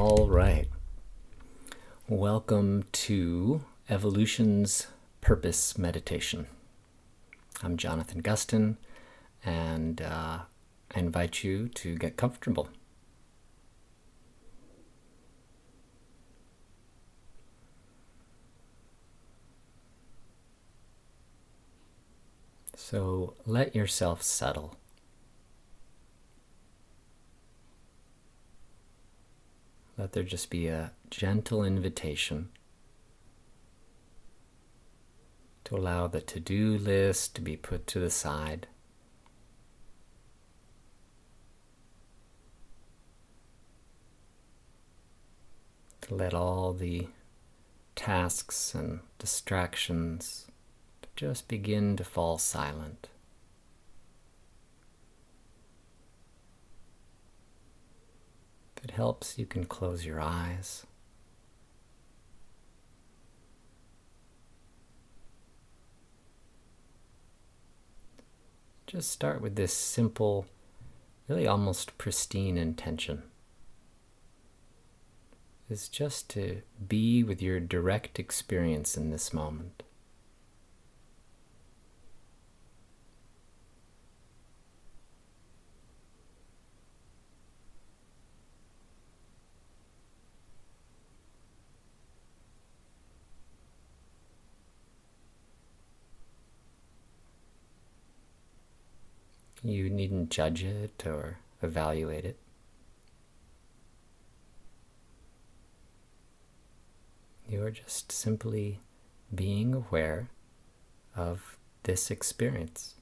All right. Welcome to Evolution's Purpose Meditation. I'm Jonathan Gustin, and I invite you to get comfortable. So let yourself settle. Let there just be a gentle invitation to allow the to-do list to be put to the side. To let all the tasks and distractions just begin to fall silent. If it helps, you can close your eyes. Just start with this simple, really almost pristine intention. It's just to be with your direct experience in this moment. You needn't judge it or evaluate it. You are just simply being aware of this experience.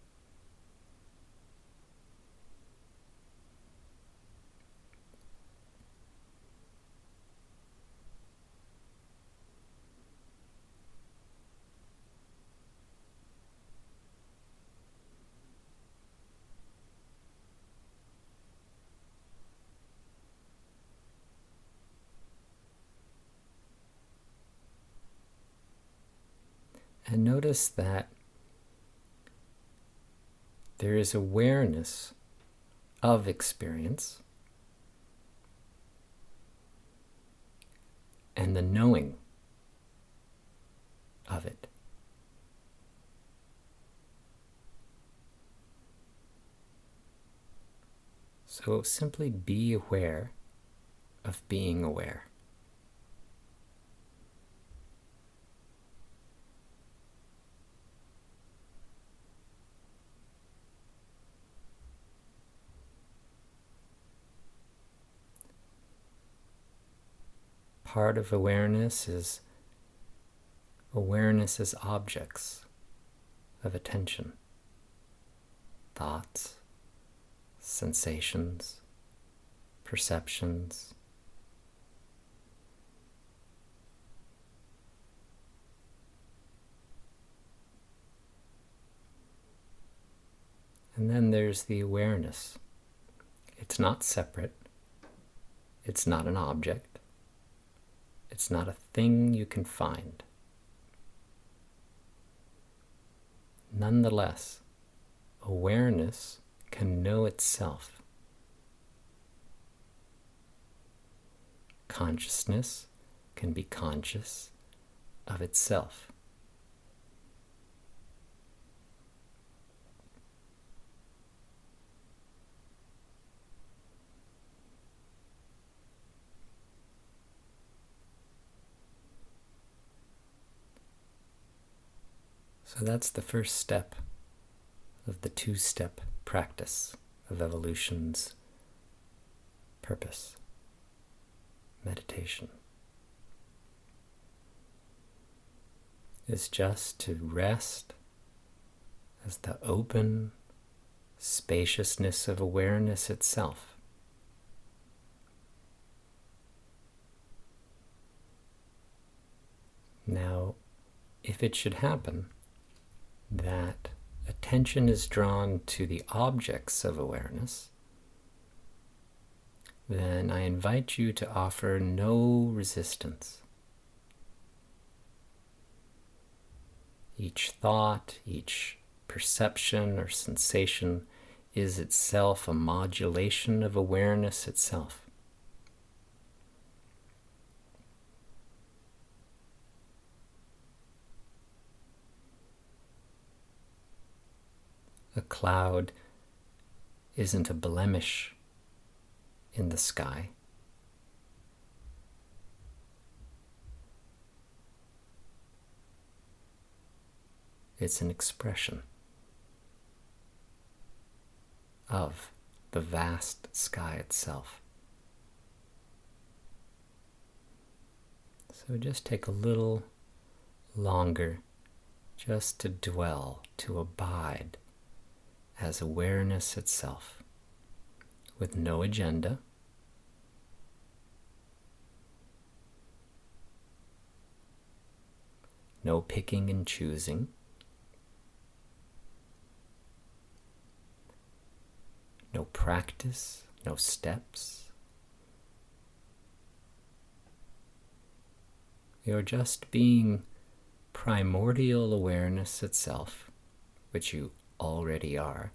And notice that there is awareness of experience and the knowing of it. So simply be aware of being aware. Part of awareness is awareness as objects of attention, thoughts, sensations, perceptions. And then there's the awareness. It's not separate. It's not an object. It's not a thing you can find. Nonetheless, awareness can know itself. Consciousness can be conscious of itself. So that's the first step of the two-step practice of evolution's purpose, meditation. Is just to rest as the open spaciousness of awareness itself. Now, if it should happen that attention is drawn to the objects of awareness, then I invite you to offer no resistance. Each thought, each perception or sensation is itself a modulation of awareness itself. A cloud isn't a blemish in the sky. It's an expression of the vast sky itself. So just take a little longer just to dwell, to abide as awareness itself, with no agenda, no picking and choosing, no practice, no steps. You're just being primordial awareness itself, which you already are.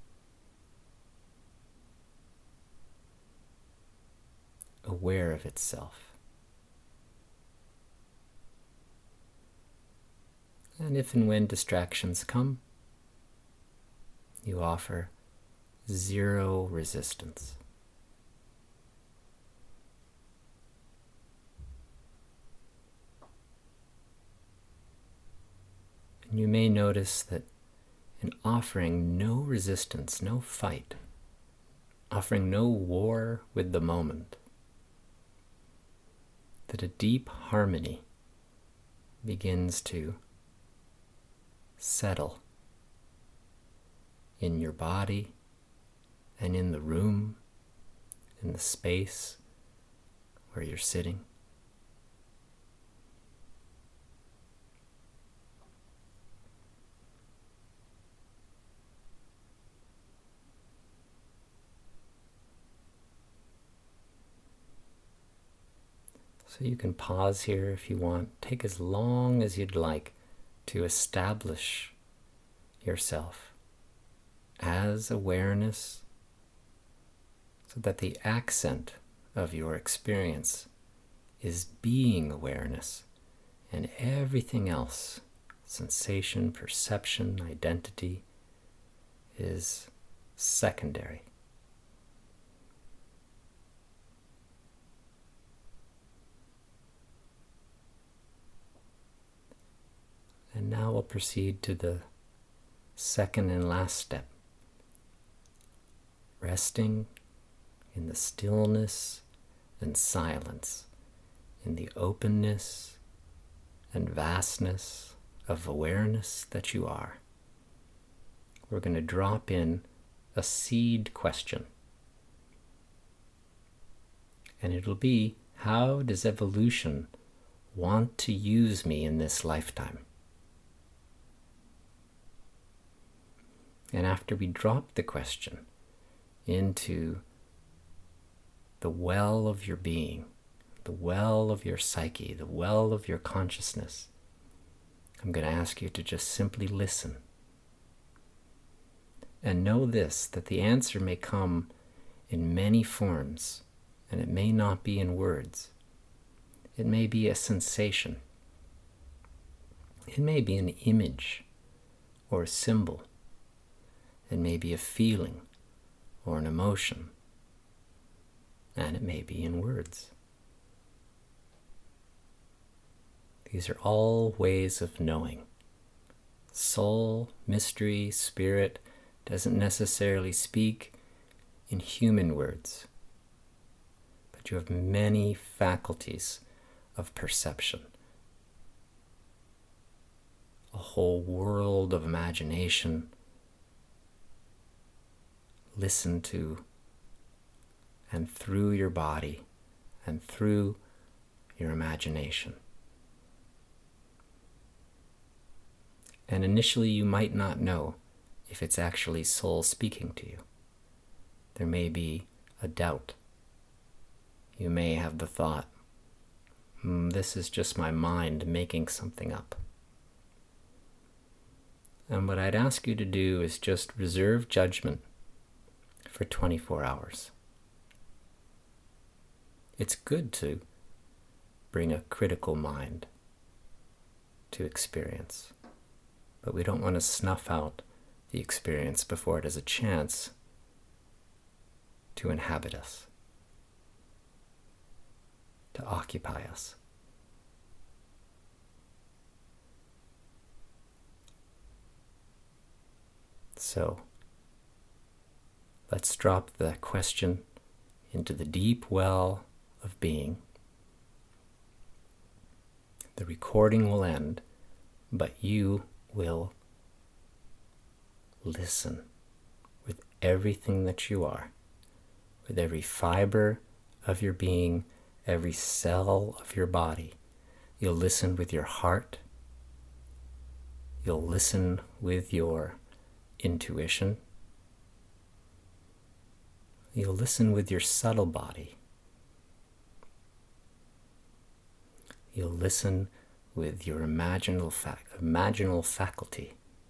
Aware of itself. And if and when distractions come, you offer zero resistance. And you may notice that in offering no resistance, no fight, offering no war with the moment, that a deep harmony begins to settle in your body and in the room, in the space where you're sitting. So you can pause here if you want. Take as long as you'd like to establish yourself as awareness, so that the accent of your experience is being awareness, and everything else, sensation, perception, identity, is secondary. And now we'll proceed to the second and last step. Resting in the stillness and silence, in the openness and vastness of awareness that you are. We're going to drop in a seed question. And it'll be, how does evolution want to use me in this lifetime? And after we drop the question into the well of your being, the well of your psyche, the well of your consciousness, I'm going to ask you to just simply listen. And know this, that the answer may come in many forms, and it may not be in words. It may be a sensation. It may be an image or a symbol. It may be a feeling or an emotion, and it may be in words. These are all ways of knowing. Soul, mystery, spirit doesn't necessarily speak in human words, but you have many faculties of perception, a whole world of imagination. Listen to and through your body and through your imagination. And initially you might not know if it's actually soul speaking to you. There may be a doubt. You may have the thought, this is just my mind making something up. And what I'd ask you to do is just reserve judgment for 24 hours. It's good to bring a critical mind to experience, but we don't want to snuff out the experience before it has a chance to inhabit us, to occupy us. So, let's drop the question into the deep well of being. The recording will end, but you will listen with everything that you are, with every fiber of your being, every cell of your body. You'll listen with your heart. You'll listen with your intuition. You'll listen with your subtle body. You'll listen with your imaginal faculty.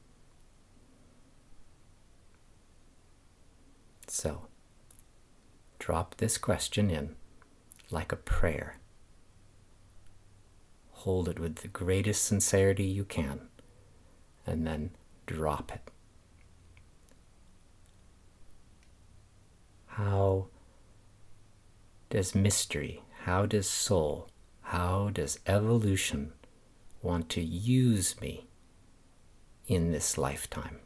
So, drop this question in like a prayer. Hold it with the greatest sincerity you can, and then drop it. How does mystery, how does soul, how does evolution want to use me in this lifetime?